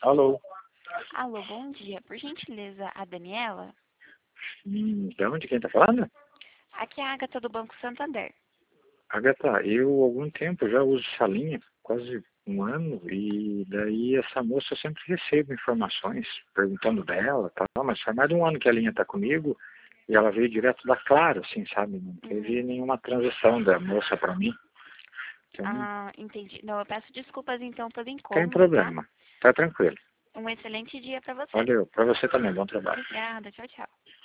Alô? Alô, bom dia. Por gentileza, a Daniela? De onde quem tá falando? Aqui é a Agatha do Banco Santander. Agatha, eu há algum tempo já uso essa linha, quase um ano, e daí essa moça eu sempre recebo informações perguntando dela, tal, mas faz mais de um ano que a linha tá comigo e ela veio direto da Claro, assim, sabe? Não teve nenhuma transição da moça para mim. Então, não Entendi. Não, eu peço desculpas então pelo tem incômodo, tá? problema. Tá tranquilo. Um excelente dia para você. Valeu. Para você também. Bom trabalho. Obrigada. Tchau, tchau.